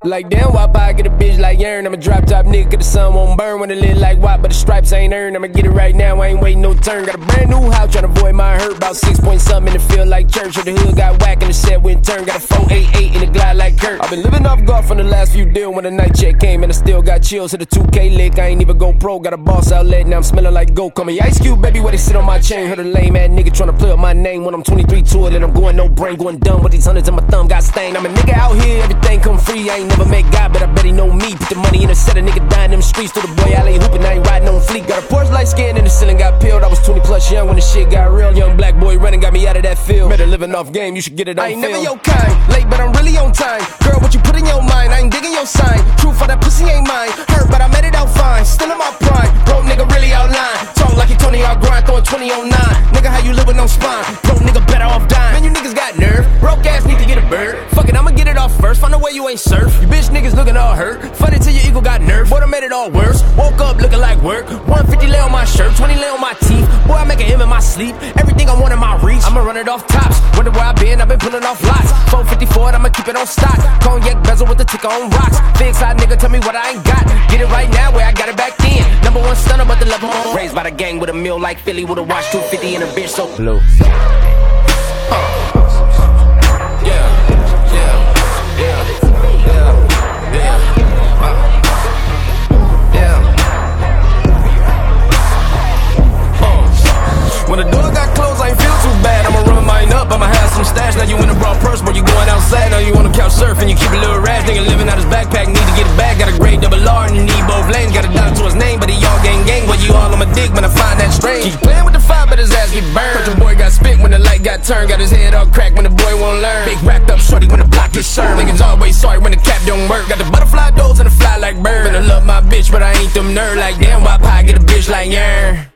Like damn, why I get a bitch like Yearn? I'm a drop top nigga, cause the sun won't burn when it lit like WAP, but the stripes ain't earned. I'ma get it right now, I ain't waiting no turn. Got a brand new house, tryna avoid my hurt. About 6 point something in the field like church. Or the hood got whack and the set went turn. Got a 488 in the glide like Kurt. I've been living off golf on the last few deals. When the night check came and I still got chills. Hit a 2K lick, I ain't even go pro. Got a boss outlet, now I'm smelling like goat. Call me Ice Cube, baby, where they sit on my chain. Heard a lame ass nigga tryna play up my name. When I'm 23 to it and I'm going no brain, going dumb with these hundreds in my thumb got stained. I'm a nigga out here, everything come free. I ain't never met God, but I bet he know me. Put the money in a set, a nigga dying in them streets. To the boy alley hooping, I ain't riding on fleek. Got a Porsche light skin in the ceiling, got peeled. I was 20 plus young when the shit got real. Young black boy running got me out of that field. Better living off game, you should get it on film. I ain't never your kind, late but I'm really on time. Girl, what you put in your mind, I ain't digging your sign. Truth for that pussy ain't mine. Hurt but I made it out fine, still in my prime. Broke nigga really outline, talk like he Tony out grind, throwing 20 on 9. Nigga, how you living on spine? Broke nigga better off dying. Man, you niggas got nerve, broke ass need to get a bird. Fuck it, I'ma get it off first, find a way you ain't surf. You bitch niggas looking all hurt, funny till your ego got nerve. Boy, I made it all worse, woke up looking like work. 150 lay on my shirt, 20 lay on my teeth. Boy, I make a M in my sleep, everything I want in my reach. I'ma run it off tops, wonder where I been pulling off lots. 454, I'ma keep it on stock. Cognac bezel with the ticker on rocks. Big side nigga, tell me what I ain't got. Get it right now where I got it back then. Number one stunner, but the level on. Raised by the gang with a meal like Philly, with a watch 250 and a bitch so blue. When the door got closed, I ain't feel too bad. I'ma run mine up, I'ma have some stash. Now you in a broad purse, but you going outside. Now you on the couch surfing, you keep a little rash. Nigga living out his backpack, need to get it back. Got a grade double R and you need both lanes. Got a dollar to his name, but he all gang. But you all on my dick when I find that strange. Keep playing with the fire, but his ass get burned. But your boy got spit when the light got turned. Got his head all cracked when the boy won't learn. Big racked up shorty when the block gets served. Niggas always sorry when the cap don't work. Got the butterfly doors and the fly like bird. And I love my bitch, but I ain't them nerd. Like damn, why pie get a bitch like Yearn?